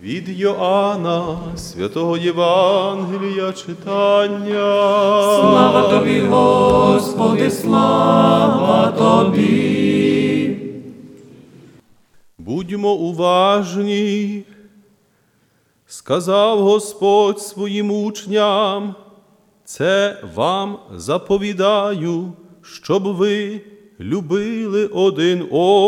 Від Йоанна, святого Євангелія читання. Слава Тобі, Господи, слава Тобі. Будьмо уважні. Сказав Господь своїм учням: це вам заповідаю, щоб ви любили один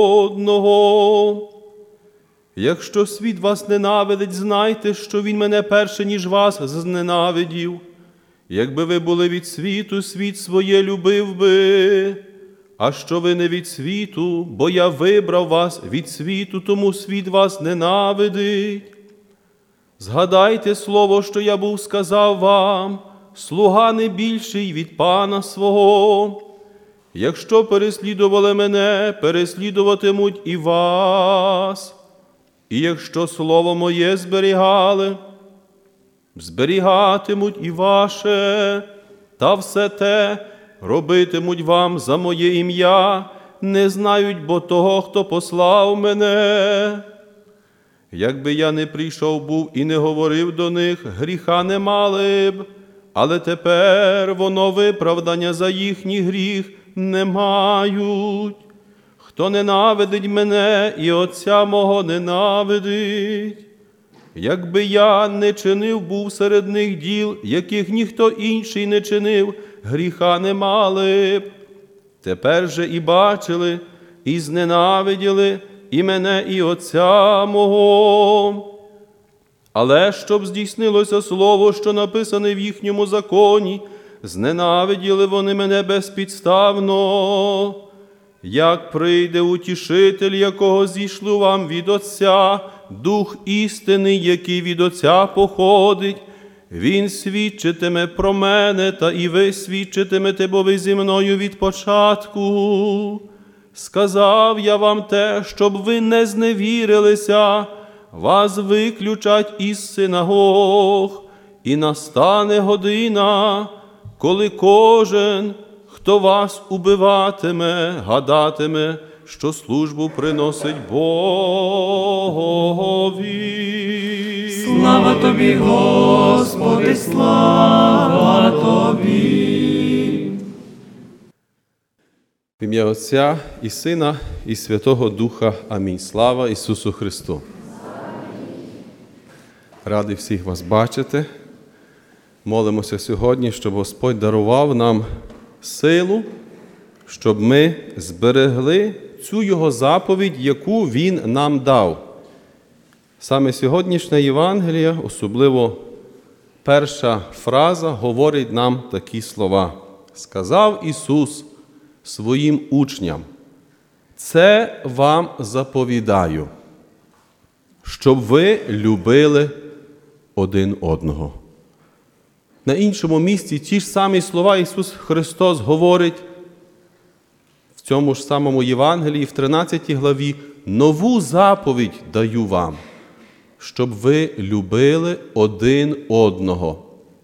одного. Якщо світ вас ненавидить, знайте, що він мене перше, ніж вас, зненавидів. Якби ви були від світу, світ своє любив би. А що ви не від світу, бо я вибрав вас від світу, тому світ вас ненавидить. Згадайте слово, що я був сказав вам: слуга не більший від пана свого. Якщо переслідували мене, переслідуватимуть і вас. І якщо слово моє зберігали, зберігатимуть і ваше, та все те робитимуть вам за моє ім'я, не знають бо того, хто послав мене. Якби я не прийшов був і не говорив до них, гріха не мали б, але тепер воно виправдання за їхній гріх не мають. Хто ненавидить мене, і Отця мого ненавидить. Якби я не чинив був серед них діл, яких ніхто інший не чинив, гріха не мали б. Тепер же і бачили, і зненавиділи і мене, і Отця мого. Але щоб здійснилося слово, що написане в їхньому законі, зненавиділи вони мене безпідставно. Як прийде утішитель, якого зійшлю вам від Отця, Дух істини, який від Отця походить, Він свідчитиме про мене, та і ви свідчитимете, бо ви зі мною від початку. Сказав я вам те, щоб ви не зневірилися, вас виключать із синагог, і настане година, коли кожен, хто вас убиватиме, гадатиме, що службу приносить Богові. Слава Тобі, Господи, слава Тобі. В ім'я Отця і Сина, і Святого Духа. Амінь. Слава Ісусу Христу. Радий всіх вас бачити. Молимося сьогодні, щоб Господь дарував нам силу, щоб ми зберегли цю Його заповідь, яку Він нам дав. Саме сьогоднішня Євангелія, особливо перша фраза, говорить нам такі слова. Сказав Ісус своїм учням: це вам заповідаю, щоб ви любили один одного. На іншому місці ті ж самі слова Ісус Христос говорить в цьому ж самому Євангелії, в 13 главі: нову заповідь даю вам, щоб ви любили один одного.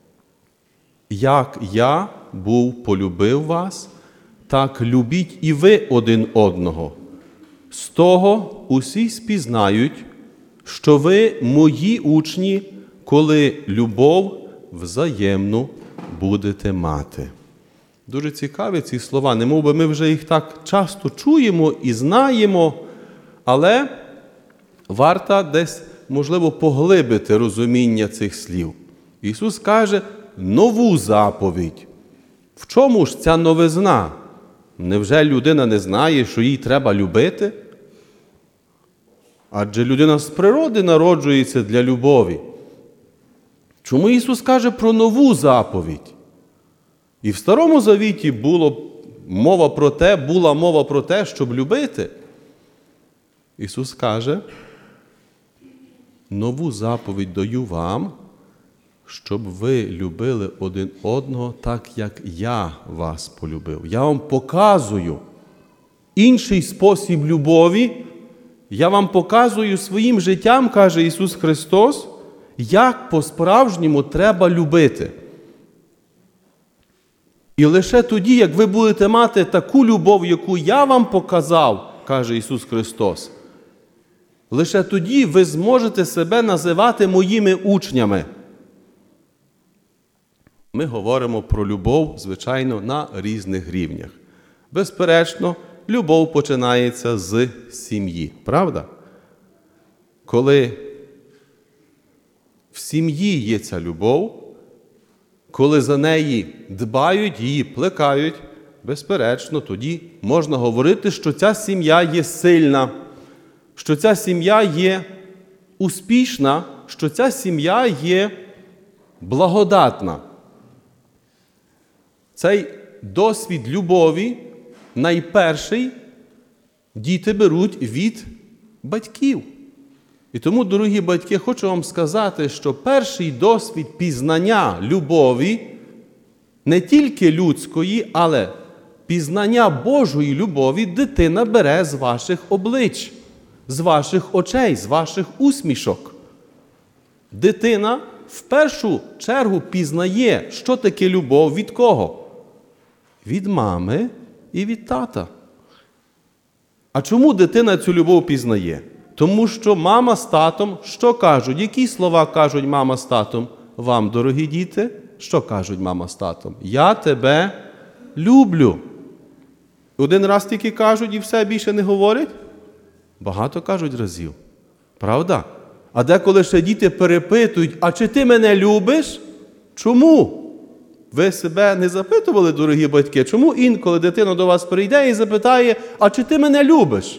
Як я полюбив вас, так любіть і ви один одного. З того усі спізнають, що ви мої учні, коли любов взаємну будете мати. Дуже цікаві ці слова, немов би ми вже їх так часто чуємо і знаємо, але варто десь, можливо, поглибити розуміння цих слів. Ісус каже: нову заповідь. В чому ж ця новизна? Невже людина не знає, що їй треба любити? Адже людина з природи народжується для любові. Чому Ісус каже про нову заповідь? І в Старому Завіті була мова про те, щоб любити. Ісус каже: нову заповідь даю вам, щоб ви любили один одного так, як я вас полюбив. Я вам показую інший спосіб любові. Я вам показую своїм життям, каже Ісус Христос, як по-справжньому треба любити. І лише тоді, як ви будете мати таку любов, яку я вам показав, каже Ісус Христос, Лише тоді ви зможете себе називати моїми учнями. Ми говоримо про любов, звичайно, на різних рівнях. Безперечно, любов починається з сім'ї. Правда? Коли в сім'ї є ця любов, коли за неї дбають, її плекають, безперечно, тоді можна говорити, що ця сім'я є сильна, що ця сім'я є успішна, що ця сім'я є благодатна. Цей досвід любові найперший діти беруть від батьків. І тому, дорогі батьки, хочу вам сказати, що перший досвід пізнання любові, не тільки людської, але пізнання Божої любові дитина бере з ваших облич, з ваших очей, з ваших усмішок. Дитина в першу чергу пізнає, що таке любов від кого? Від мами і від тата. А чому дитина цю любов пізнає? Тому що мама з татом що кажуть? Які слова кажуть мама з татом? Вам, дорогі діти, що кажуть мама з татом? Я тебе люблю. Один раз тільки кажуть і все, більше не говорять? Багато кажуть разів. Правда? А деколи ще діти перепитують, а чи ти мене любиш? Чому? Ви себе не запитували, дорогі батьки? Чому інколи дитина до вас прийде і запитає, а чи ти мене любиш?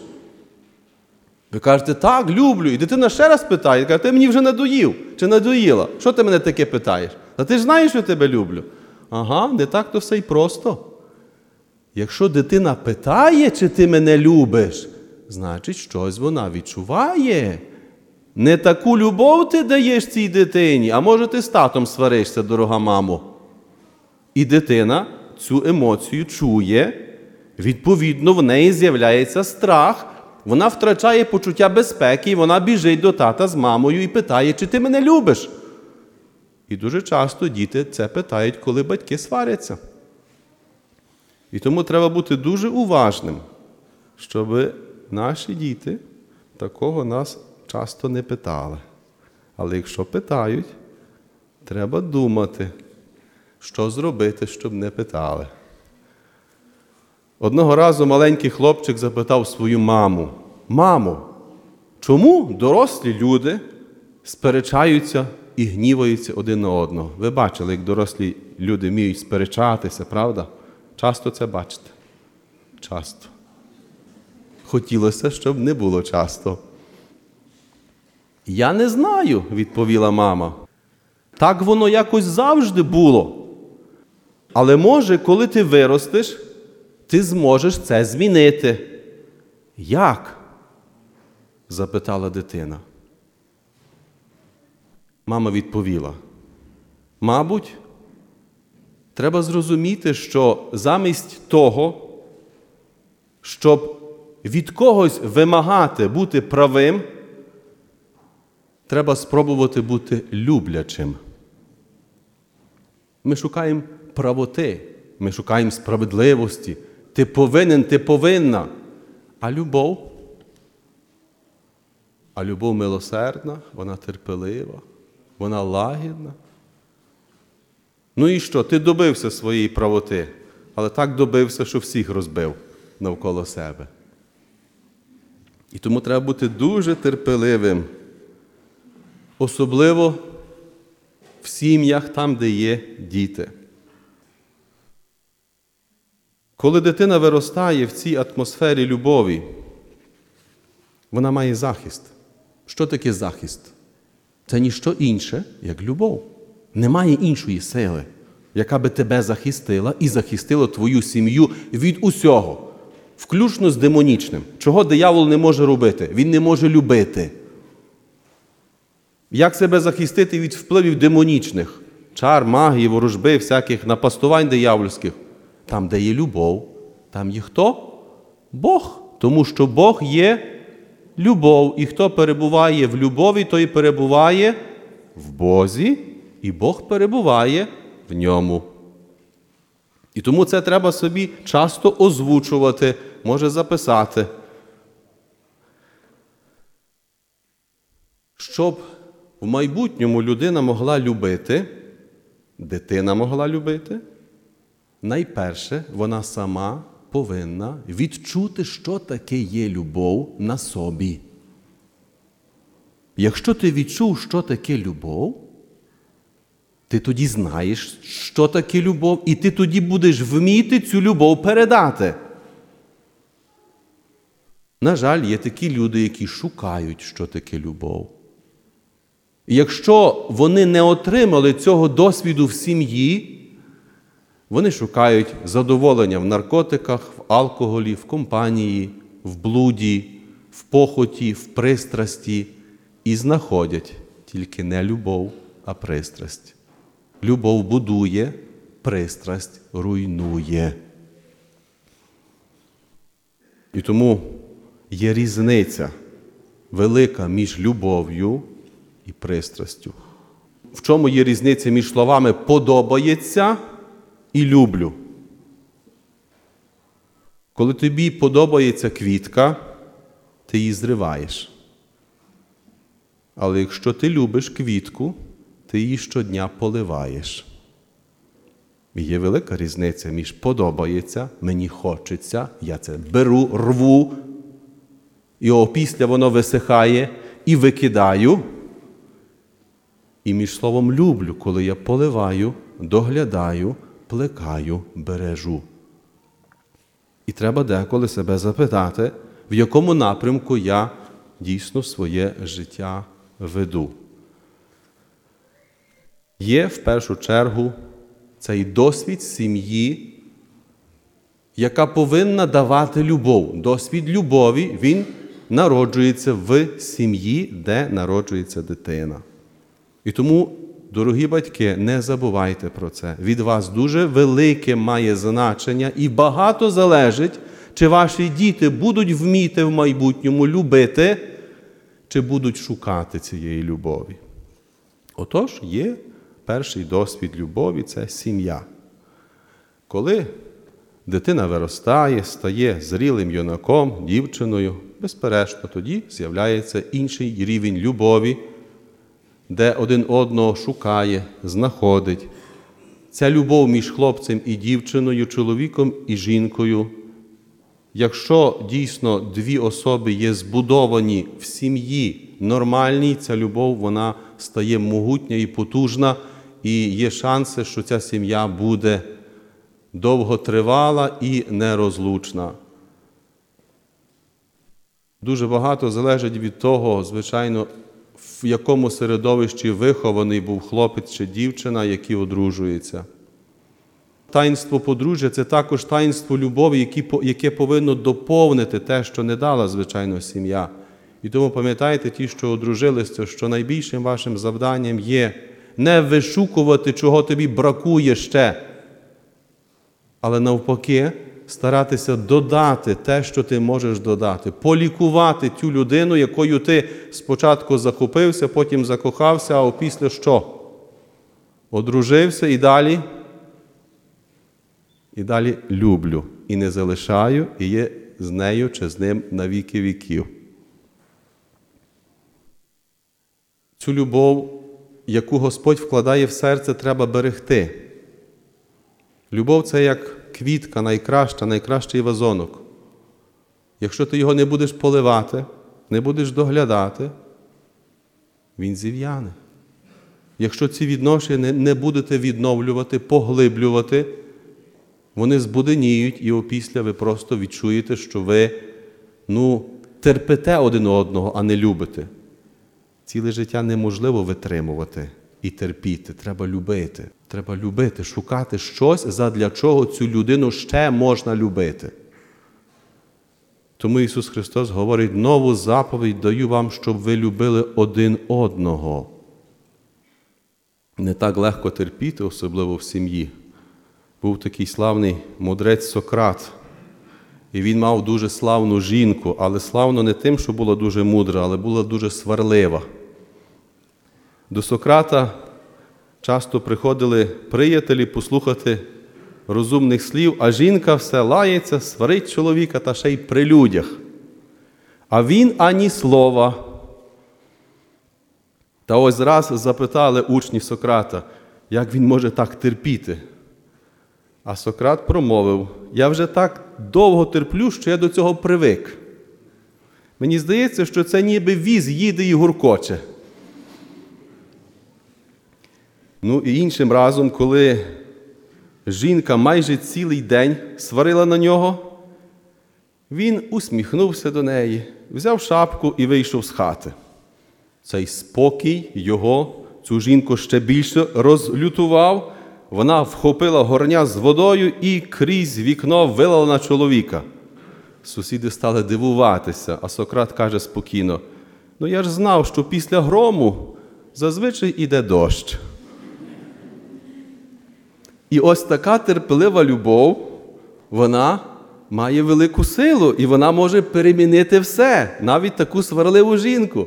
Ви кажете, так, люблю. І дитина ще раз питає, каже, ти мені вже надоїв, чи надоїла? Що ти мене таке питаєш? Та ти ж знаєш, що я тебе люблю. Ага, не так то все й просто. Якщо дитина питає, чи ти мене любиш, значить, щось вона відчуває. Не таку любов ти даєш цій дитині, а може ти з татом сваришся, дорога мамо. І дитина цю емоцію чує, відповідно, в неї з'являється страх, вона втрачає почуття безпеки, і вона біжить до тата з мамою і питає, чи ти мене любиш? І дуже часто діти це питають, коли батьки сваряться. І тому треба бути дуже уважним, щоб наші діти такого нас часто не питали. Але якщо питають, треба думати, що зробити, щоб не питали. Одного разу маленький хлопчик запитав свою маму, «Мамо, чому дорослі люди сперечаються і гніваються один на одного?» Ви бачили, як дорослі люди вміють сперечатися, правда? Часто це бачите? Часто. Хотілося, щоб не було часто. «Я не знаю», – відповіла мама. «Так воно якось завжди було. Але може, коли ти виростеш, ти зможеш це змінити». «Як?» – запитала дитина. Мама відповіла, «Мабуть, треба зрозуміти, що замість того, щоб від когось вимагати бути правим, треба спробувати бути люблячим». Ми шукаємо правоти, ми шукаємо справедливості. Ти повинен, ти повинна. А любов милосердна, вона терпелива, вона лагідна. Ну і що? Ти добився своєї правоти, але так добився, що всіх розбив навколо себе. І тому треба бути дуже терпеливим. Особливо в сім'ях, там, де є діти. Коли дитина виростає в цій атмосфері любові, вона має захист. Що таке захист? Це ніщо інше, як любов. Немає іншої сили, яка би тебе захистила і захистила твою сім'ю від усього, включно з демонічним. Чого диявол не може робити? Він не може любити. Як себе захистити від впливів демонічних? Чар, магії, ворожби, всяких напастувань диявольських. Там, де є любов, там є хто? Бог. Тому що Бог є любов. І хто перебуває в любові, той перебуває в Бозі, і Бог перебуває в ньому. І тому це треба собі часто озвучувати, може записати. щоб в майбутньому людина могла любити, дитина могла любити, найперше вона сама повинна відчути, що таке є любов на собі. Якщо ти відчув, що таке любов, ти тоді знаєш, що таке любов, і ти тоді будеш вміти цю любов передати. На жаль, є такі люди, які шукають, що таке любов. І якщо вони не отримали цього досвіду в сім'ї, вони шукають задоволення в наркотиках, в алкоголі, в компанії, в блуді, в похоті, в пристрасті і знаходять тільки не любов, а пристрасть. Любов будує, пристрасть руйнує. І тому є різниця велика між любов'ю і пристрастю. В чому є різниця між словами «подобається» і «люблю»? Коли тобі подобається квітка, ти її зриваєш. Але якщо ти любиш квітку, ти її щодня поливаєш. І є велика різниця між «подобається», «мені хочеться», «я це беру, рву», і опісля воно висихає і викидаю. І між словом «люблю», коли я поливаю, доглядаю, плекаю, бережу. І треба деколи себе запитати, в якому напрямку я дійсно своє життя веду. Є в першу чергу цей досвід сім'ї, яка повинна давати любов. Досвід любові, він народжується в сім'ї, де народжується дитина. І тому, дорогі батьки, не забувайте про це. Від вас дуже велике має значення і багато залежить, чи ваші діти будуть вміти в майбутньому любити, чи будуть шукати цієї любові. Отож, є перший досвід любові – це сім'я. Коли дитина виростає, стає зрілим юнаком, дівчиною, безперечно, тоді з'являється інший рівень любові, де один одного шукає, знаходить. Ця любов між хлопцем і дівчиною, чоловіком і жінкою. Якщо дійсно дві особи є збудовані в сім'ї нормальній, ця любов, вона стає могутня і потужна, і є шанси, що ця сім'я буде довготривала і нерозлучна. Дуже багато залежить від того, звичайно, в якому середовищі вихований був хлопець чи дівчина, які одружуються. Таїнство подружжя – це також таїнство любові, яке повинно доповнити те, що не дала, звичайно, сім'я. І тому пам'ятайте, ті, що одружилися, що найбільшим вашим завданням є не вишукувати, чого тобі бракує ще, але навпаки старатися додати те, що ти можеш додати, полікувати ту людину, якою ти спочатку захопився, потім закохався, а опісля що? Одружився і далі? І далі люблю, і не залишаю, і є з нею чи з ним на віки віків. Цю любов, яку Господь вкладає в серце, треба берегти. Любов – це як квітка найкраща, найкращий вазонок. Якщо ти його не будеш поливати, не будеш доглядати, він зів'яне. Якщо ці відношення не будете відновлювати, поглиблювати, вони збуденіють, і опісля ви просто відчуєте, що ви, терпите один одного, а не любите. Ціле життя неможливо витримувати і терпіти. Треба любити. Треба любити, шукати щось, задля чого цю людину ще можна любити. Тому Ісус Христос говорить: нову заповідь даю вам, щоб ви любили один одного. Не так легко терпіти, особливо в сім'ї. Був такий славний мудрець Сократ. І він мав дуже славну жінку, але славно не тим, що була дуже мудра, але була дуже сварлива. До Сократа часто приходили приятелі послухати розумних слів, а жінка все лається, сварить чоловіка та ще й при людях. А він ані слова. Та ось раз запитали учні Сократа, як він може так терпіти. А Сократ промовив: «Я вже так довго терплю, що я до цього привик. Мені здається, що це ніби віз їде і гуркоче». Ну і іншим разом, коли жінка майже цілий день сварила на нього, він усміхнувся до неї, взяв шапку і вийшов з хати. Цей спокій цю жінку ще більше розлютував. Вона вхопила горня з водою і крізь вікно вилила на чоловіка. Сусіди стали дивуватися, а Сократ каже спокійно: «Ну я ж знав, що після грому зазвичай іде дощ». І ось така терпелива любов, вона має велику силу, і вона може перемінити все, навіть таку сварливу жінку.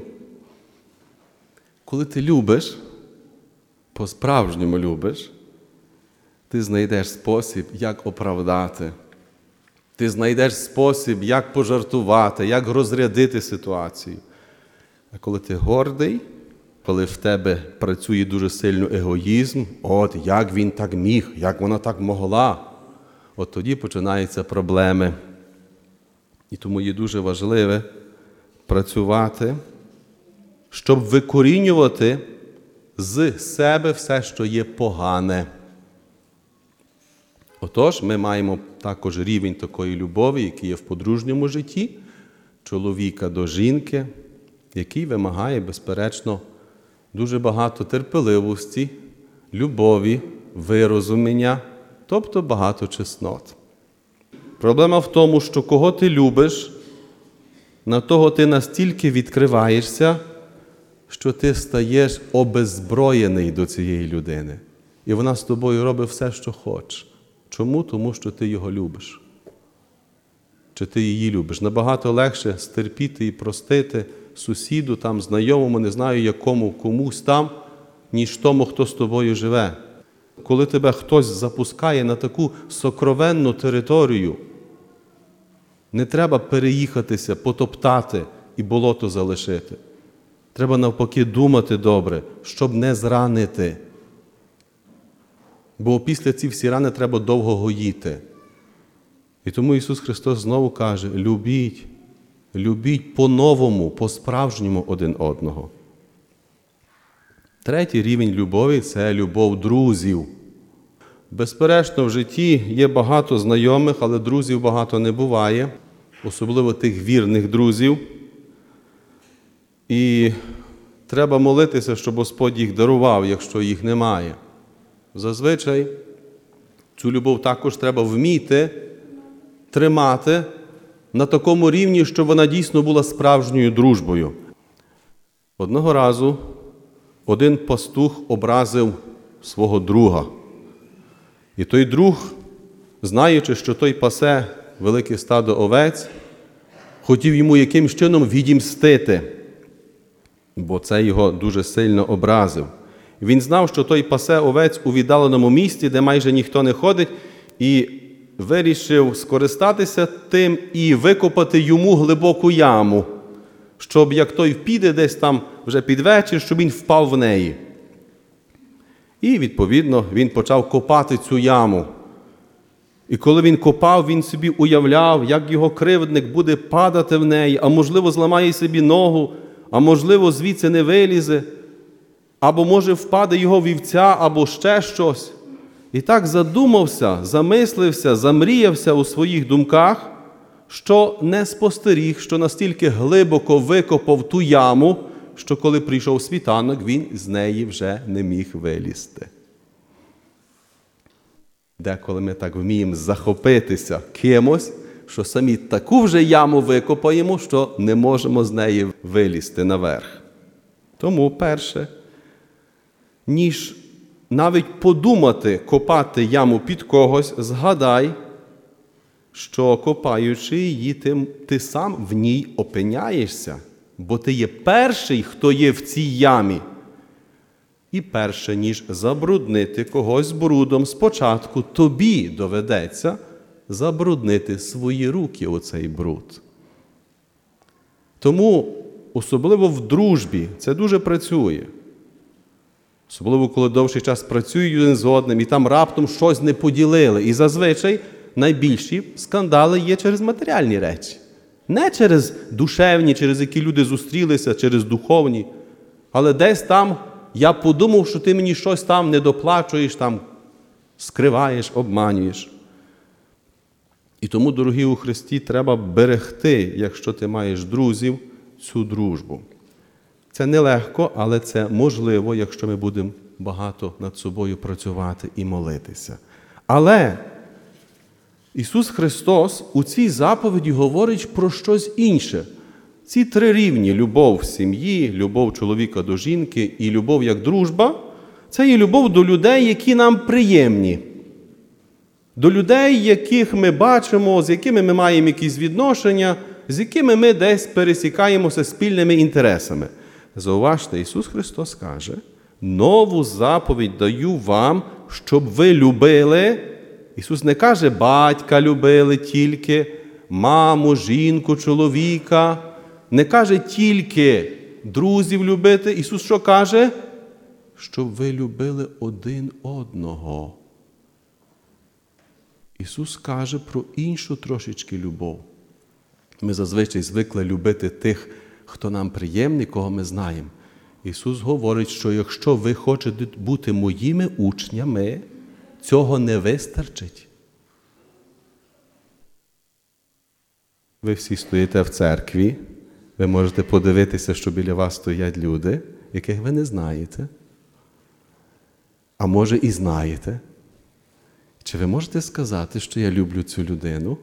Коли ти любиш, по-справжньому любиш, ти знайдеш спосіб, як оправдати. Ти знайдеш спосіб, як пожартувати, як розрядити ситуацію. А коли ти гордий, коли в тебе працює дуже сильно егоїзм, от як він так міг, як вона так могла, от тоді починаються проблеми. І тому є дуже важливе працювати, щоб викорінювати з себе все, що є погане. Отож, ми маємо також рівень такої любові, який є в подружньому житті, чоловіка до жінки, який вимагає, безперечно, дуже багато терпеливості, любові, вирозуміння, тобто багато чеснот. Проблема в тому, що кого ти любиш, на того ти настільки відкриваєшся, що ти стаєш обеззброєний до цієї людини. І вона з тобою робить все, що хоче. Чому? Тому що ти його любиш. Чи ти її любиш. Набагато легше стерпіти і простити сусіду, там, знайомому, не знаю якому, комусь там, ніж тому, хто з тобою живе. Коли тебе хтось запускає на таку сокровенну територію, не треба переїхатися, потоптати і болото залишити. Треба навпаки думати добре, щоб не зранити. Бо після ці всі рани треба довго гоїти. І тому Ісус Христос знову каже: любіть, любіть по-новому, по-справжньому один одного. Третій рівень любові – це любов друзів. Безперечно, в житті є багато знайомих, але друзів багато не буває, особливо тих вірних друзів. І треба молитися, щоб Господь їх дарував, якщо їх немає. Зазвичай цю любов також треба вміти тримати на такому рівні, щоб вона дійсно була справжньою дружбою. Одного разу один пастух образив свого друга. І той друг, знаючи, що той пасе велике стадо овець, хотів йому якимсь чином відімстити, бо це його дуже сильно образив. Він знав, що той пасе овець у віддаленому місці, де майже ніхто не ходить, і вирішив скористатися тим і викопати йому глибоку яму, щоб як той піде десь там вже під вечір, щоб він впав в неї. І, відповідно, він почав копати цю яму. І коли він копав, він собі уявляв, як його кривдник буде падати в неї, а можливо зламає собі ногу, а можливо звідси не вилізе, або може впаде його вівця, або ще щось. І так задумався, замислився, замріявся у своїх думках, що не спостеріг, що настільки глибоко викопав ту яму, що коли прийшов світанок, він з неї вже не міг вилізти. Деколи ми так вміємо захопитися кимось, що самі таку вже яму викопаємо, що не можемо з неї вилізти наверх. Тому, перше, ніж навіть подумати копати яму під когось, згадай, що копаючи її, ти сам в ній опиняєшся, бо ти є перший, хто є в цій ямі. І перше, ніж забруднити когось брудом, спочатку тобі доведеться забруднити свої руки у цей бруд. Тому, особливо в дружбі, це дуже працює. Особливо, коли довший час працюють один з одним, і там раптом щось не поділили. І зазвичай найбільші скандали є через матеріальні речі. Не через душевні, через які люди зустрілися, через духовні. Але десь там я подумав, що ти мені щось там не доплачуєш, там скриваєш, обманюєш. І тому, дорогі у Христі, треба берегти, якщо ти маєш друзів, цю дружбу. Це нелегко, але це можливо, якщо ми будемо багато над собою працювати і молитися. Але Ісус Христос у цій заповіді говорить про щось інше. Ці три рівні – любов в сім'ї, любов чоловіка до жінки і любов як дружба – це є любов до людей, які нам приємні. До людей, яких ми бачимо, з якими ми маємо якісь відношення, з якими ми десь пересікаємося спільними інтересами. Зауважте, Ісус Христос каже: «Нову заповідь даю вам, щоб ви любили». Ісус не каже, батька любили тільки, маму, жінку, чоловіка. Не каже тільки друзів любити. Ісус що каже? Щоб ви любили один одного. Ісус каже про іншу трошечки любов. Ми зазвичай звикли любити тих, хто нам приємний, кого ми знаємо. Ісус говорить, що якщо ви хочете бути моїми учнями, цього не вистачить. Ви всі стоїте в церкві, ви можете подивитися, що біля вас стоять люди, яких ви не знаєте, а може і знаєте. Чи ви можете сказати, що я люблю цю людину?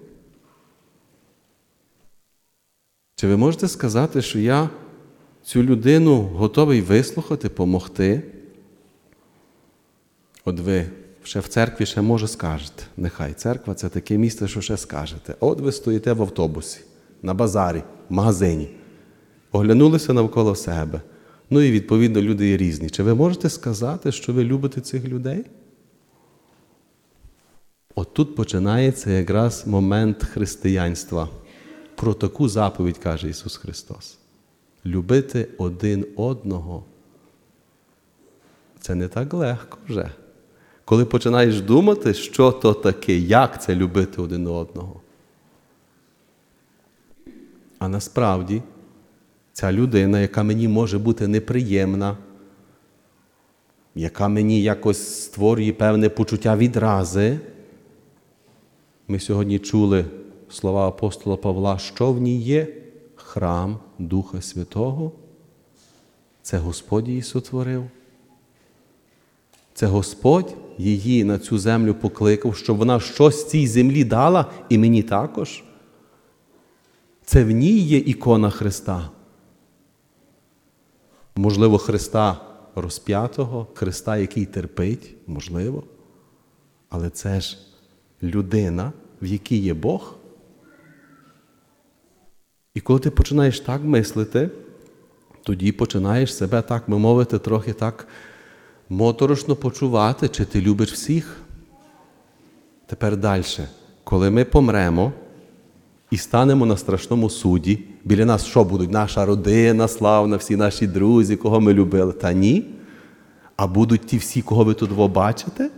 Чи ви можете сказати, що я цю людину готовий вислухати, помогти? От ви ще в церкві ще може скажете. Нехай церква – це таке місце, що ще скажете. От ви стоїте в автобусі, на базарі, в магазині. Оглянулися навколо себе. Ну і відповідно люди є різні. Чи ви можете сказати, що ви любите цих людей? От тут починається якраз момент християнства. Про таку заповідь каже Ісус Христос. Любити один одного – це не так легко вже. Коли починаєш думати, що то таке, як це любити один одного. А насправді, ця людина, яка мені може бути неприємна, яка мені якось створює певне почуття відрази, ми сьогодні чули слова апостола Павла, що в ній є? Храм Духа Святого. Це Господь її сотворив. Це Господь її на цю землю покликав, щоб вона щось цій землі дала, і мені також. Це в ній є ікона Христа. Можливо, Христа розп'ятого, Христа, який терпить, можливо. Але це ж людина, в якій є Бог. І коли ти починаєш так мислити, тоді починаєш себе, так би мовити, трохи так моторошно почувати, чи ти любиш всіх. Тепер далі. Коли ми помремо і станемо на страшному суді, біля нас що будуть? Наша родина славна, всі наші друзі, кого ми любили. Та ні. А будуть ті всі, кого ви тут бачите?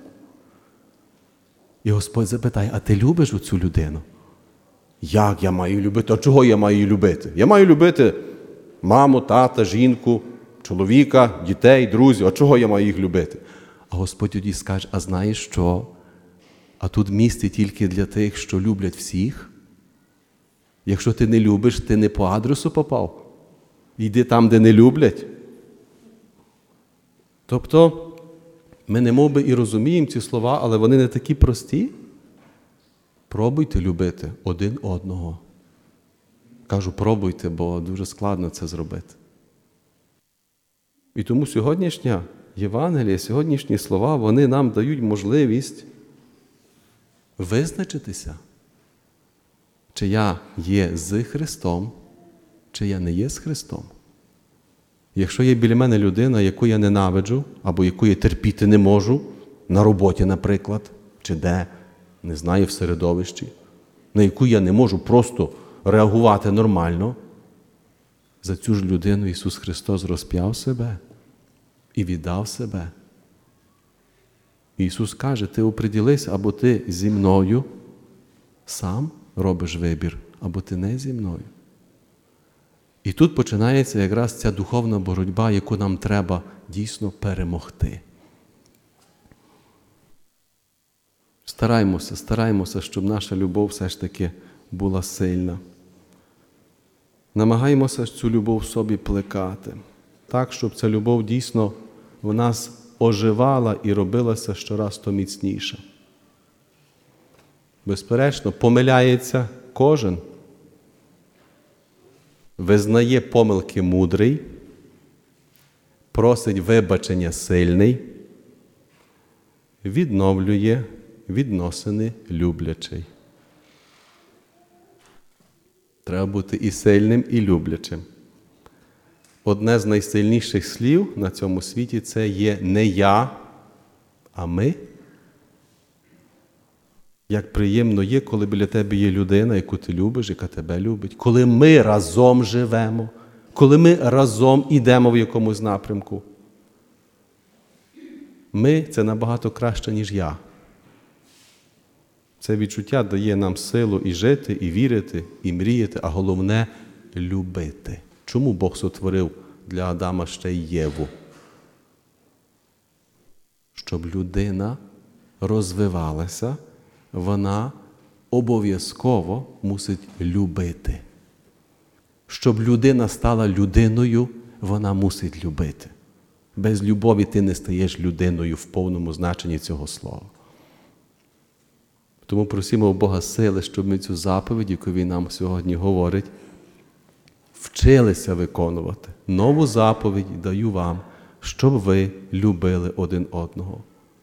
І Господь запитає, а ти любиш оцю людину? Як я маю любити? А чого я маю любити? Я маю любити маму, тата, жінку, чоловіка, дітей, друзів. А чого я маю їх любити? А Господь тоді скаже, а знаєш що? А тут місце тільки для тих, що люблять всіх. Якщо ти не любиш, ти не по адресу попав. Йди там, де не люблять. Тобто, ми немов би і розуміємо ці слова, але вони не такі прості. Пробуйте любити один одного. Кажу, пробуйте, бо дуже складно це зробити. І тому сьогоднішня Євангелія, сьогоднішні слова, вони нам дають можливість визначитися, чи я є з Христом, чи я не є з Христом. Якщо є біля мене людина, яку я ненавиджу, або яку я терпіти не можу, на роботі, наприклад, чи де, не знаю, в середовищі, на яку я не можу просто реагувати нормально, за цю ж людину Ісус Христос розп'яв себе і віддав себе Ісус каже, ти оприділись, або ти зі мною сам робиш вибір, або ти не зі мною. І тут починається якраз ця духовна боротьба, яку нам треба дійсно перемогти. Стараймося, щоб наша любов все ж таки була сильна. Намагаємося цю любов в собі плекати, так, щоб ця любов дійсно в нас оживала і робилася щораз то міцніша. Безперечно, помиляється кожен. Визнає помилки мудрий, просить вибачення сильний, відновлює відносини люблячий. Треба бути і сильним, і люблячим. Одне з найсильніших слів на цьому світі – це є не я, а ми. Як приємно є, коли біля тебе є людина, яку ти любиш, яка тебе любить. Коли ми разом живемо, коли ми разом йдемо в якомусь напрямку. Ми – це набагато краще, ніж я. Це відчуття дає нам силу і жити, і вірити, і мріяти, а головне – любити. Чому Бог сотворив для Адама ще й Єву? Щоб людина розвивалася, вона обов'язково мусить любити. Щоб людина стала людиною, вона мусить любити. Без любові ти не стаєш людиною в повному значенні цього слова. Тому просимо у Бога сили, щоб ми цю заповідь, яку Він нам сьогодні говорить, вчилися виконувати. Нову заповідь даю вам, щоб ви любили один одного.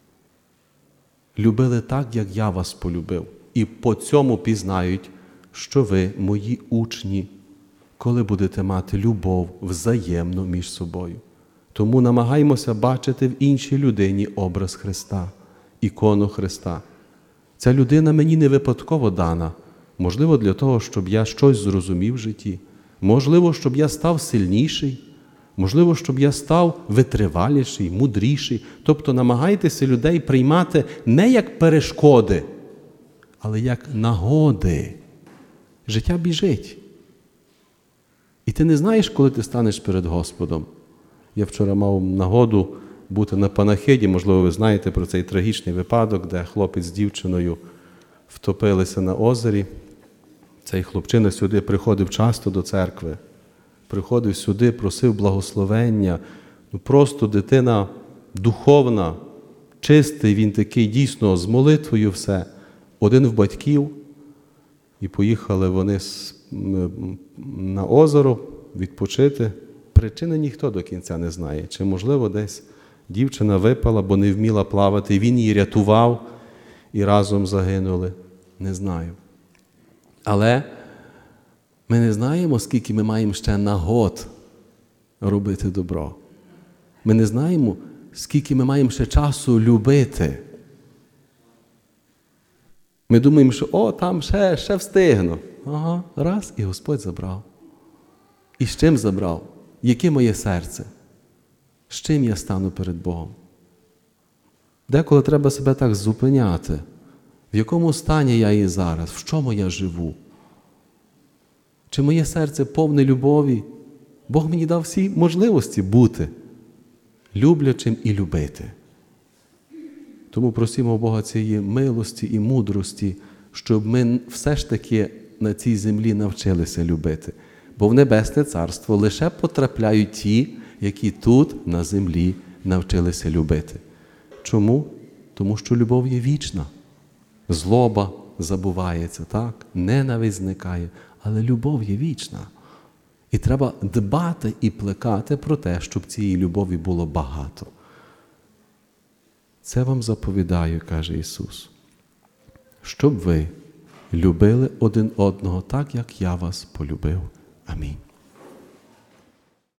Любили так, як я вас полюбив. І по цьому пізнають, що ви мої учні, коли будете мати любов взаємно між собою. Тому намагаємося бачити в іншій людині образ Христа, ікону Христа. Ця людина мені не випадково дана. Можливо, для того, щоб я щось зрозумів в житті. Можливо, щоб я став сильніший. Можливо, щоб я став витриваліший, мудріший. Тобто намагайтеся людей приймати не як перешкоди, але як нагоди. Життя біжить. І ти не знаєш, коли ти станеш перед Господом. Я вчора мав нагоду бути на панахиді, можливо, ви знаєте про цей трагічний випадок, де хлопець з дівчиною втопилися на озері. Цей хлопчина сюди приходив часто до церкви. Приходив сюди, просив благословення. Просто дитина духовна, чистий, він такий дійсно з молитвою все. Один в батьків. І поїхали вони на озеро відпочити. Причини ніхто до кінця не знає. Чи, можливо, десь дівчина випала, бо не вміла плавати, він її рятував і разом загинули. Не знаю. Але ми не знаємо, скільки ми маємо ще нагод робити добро. Ми не знаємо, скільки ми маємо ще часу любити. Ми думаємо, що там ще встигну. Ага, раз, і Господь забрав. І з чим забрав? Яке моє серце? З чим я стану перед Богом? Деколи треба себе так зупиняти. В якому стані я є зараз? В чому я живу? Чи моє серце повне любові? Бог мені дав всі можливості бути люблячим і любити. Тому просимо у Бога цієї милості і мудрості, щоб ми все ж таки на цій землі навчилися любити. Бо в Небесне Царство лише потрапляють ті, які тут, на землі, навчилися любити. Чому? Тому що любов є вічна. Злоба забувається, так? Ненависть зникає, але любов є вічна. І треба дбати і плекати про те, щоб цієї любові було багато. Це вам заповідаю, каже Ісус, щоб ви любили один одного так, як я вас полюбив. Амінь.